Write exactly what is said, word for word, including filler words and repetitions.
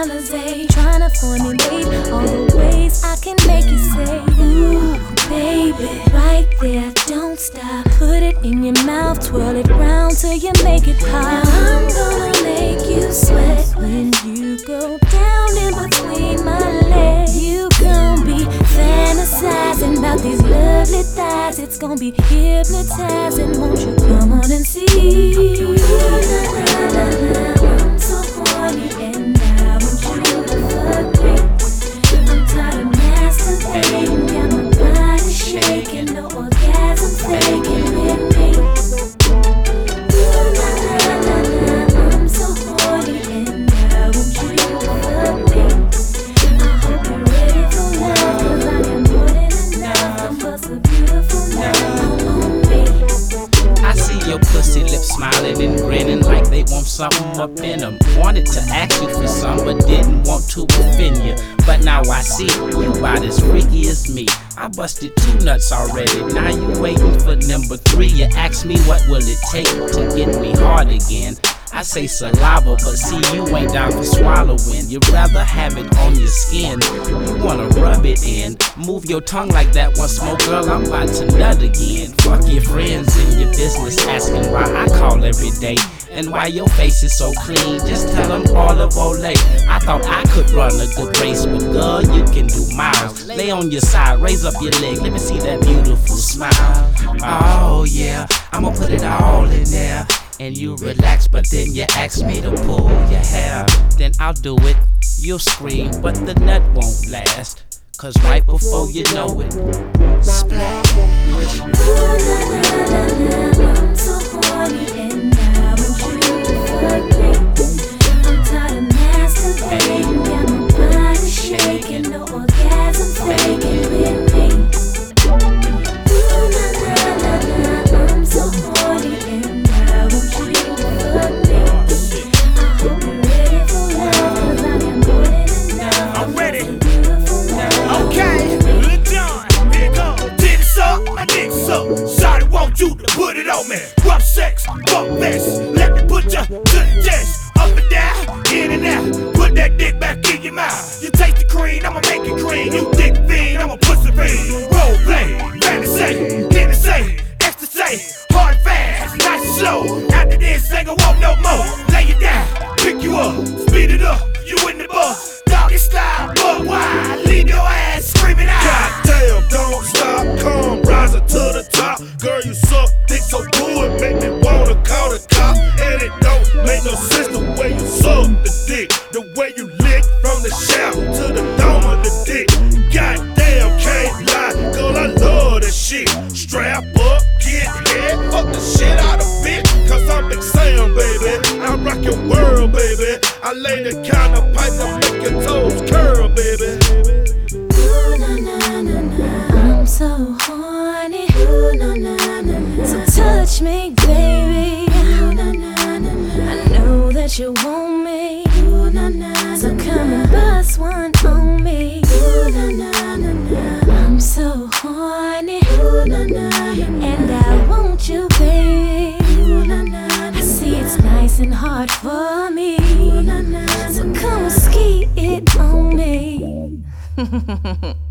Alizé, trying to formulate all the ways I can make you say, ooh, baby, right there, don't stop. Put it in your mouth, twirl it round till you make it pop. Now I'm gonna make you sweat when you go down in between my legs. You gon' be fantasizing about these lovely thighs. It's gonna be hypnotizing. Won't you come on and see? I'm so horny and I want you to fuck me. I'm tired of masturbating, got my body shaking, no orgasm faking with me. Ooh, na na na na, I'm so horny and I want you to fuck me. I hope you're ready for love, 'cause I am more than enough. I'm bust a beautiful love on me. I see your pussy lips smiling and grinning like they want something up in them. Wanted to ask you for some, but didn't want to offend you. But now I see you about as freaky as me. I busted two nuts already, now you waiting for number three. You ask me what will it take to get me hard again. I say saliva, but see you ain't down for swallowing. You'd rather have it on your skin. You wanna rub it in. Move your tongue like that once more, girl, I'm about to nut again. Fuck your friends in your business asking why I call every day. And why your face is so clean, just tell them all of Olay. I thought I could run a good race, but girl, you can do miles. Lay on your side, raise up your leg, let me see that beautiful smile. Oh yeah, I'ma put it all in there. And you relax, but then you ask me to pull your hair. Then I'll do it, you'll scream, but the nut won't last. Cause right before you know it, splash. I'm so horny and I want you to fuck me. I'm tired of masturbating, got my body shaking, no orgasm faking with me. Ooh, na na na na, I'm so horny and I want you to fuck me. I hope you're ready for love, 'cause I am more than enough. I'm ready. Beautiful love. Okay, look done. Here it goes. Titties up, my dick's up. Shawty want you to put it on me. Rough sex, fuck this. Let me put you to the test. Up and down, in and out. Put that dick back in your mouth. You taste the cream, I'ma make it cream. You dick fiend, I'm a pussy fiend. Role play, fantasy, Tennessee, ecstasy, hard and fast, nice and slow. After this, ain't gon' want no more. Lay it down, pick you up, speed it up. You in the bus, doggy style, but why? Leave your ass screaming out. Goddamn, don't stop, come rising to the top. Girl, you suck dick so good, make me wanna call the cop. And it don't make no sense the way you suck the dick, the way you lick from the shaft to the dome of the dick. Goddamn, can't lie, girl, I love that shit. Strap up, get head, fuck the shit out of it. Cause I'm Big Sam, baby, I rock your world, baby. I lay the kind of pipe that make your toes curl, baby. Ooh, na na na na, I'm so horny. Ooh, na na na na, so touch me, baby. Ooh, na na na na, I know that you want me. Ooh, na na na, so come and bust one on me. Ooh, na na na na, I'm so horny. Ooh, na na na, and I want you, baby. Ooh, na na na, I see it's nice and hard for me. Ooh, na na na, so come and ski it on me.